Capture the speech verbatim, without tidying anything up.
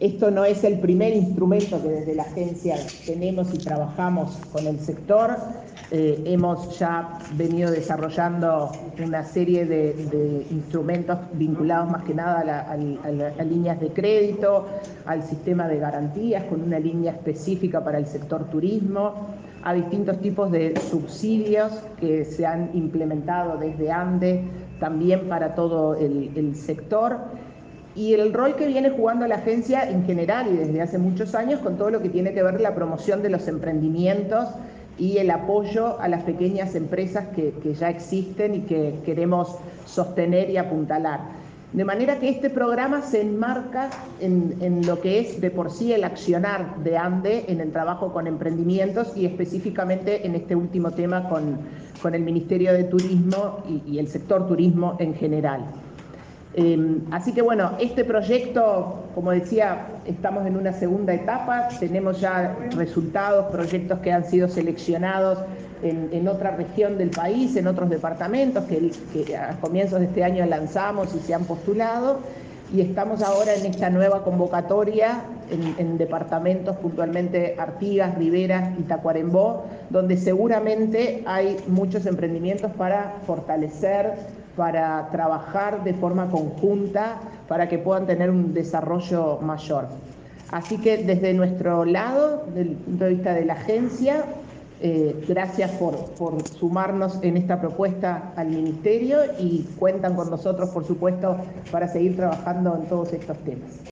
Esto no es el primer instrumento que desde la agencia tenemos y trabajamos con el sector. Eh, hemos ya venido desarrollando una serie de, de instrumentos vinculados más que nada a, la, a, la, a líneas de crédito, al sistema de garantías, con una línea específica para el sector turismo, a distintos tipos de subsidios que se han implementado desde ANDE también para todo el, el sector. Y el rol que viene jugando la agencia en general y desde hace muchos años con todo lo que tiene que ver la promoción de los emprendimientos y el apoyo a las pequeñas empresas que, que ya existen y que queremos sostener y apuntalar. De manera que este programa se enmarca en, en lo que es de por sí el accionar de ANDE en el trabajo con emprendimientos y específicamente en este último tema con, con el Ministerio de Turismo y, y el sector turismo en general. Eh, así que bueno, este proyecto, como decía, estamos en una segunda etapa, tenemos ya resultados, proyectos que han sido seleccionados en, en otra región del país, en otros departamentos que, que a comienzos de este año lanzamos y se han postulado, y estamos ahora en esta nueva convocatoria en, en departamentos, puntualmente Artigas, Rivera y Tacuarembó, donde seguramente hay muchos emprendimientos para fortalecer, para trabajar de forma conjunta, para que puedan tener un desarrollo mayor. Así que desde nuestro lado, desde el punto de vista de la agencia, eh, gracias por, por sumarnos en esta propuesta al Ministerio y cuentan con nosotros, por supuesto, para seguir trabajando en todos estos temas.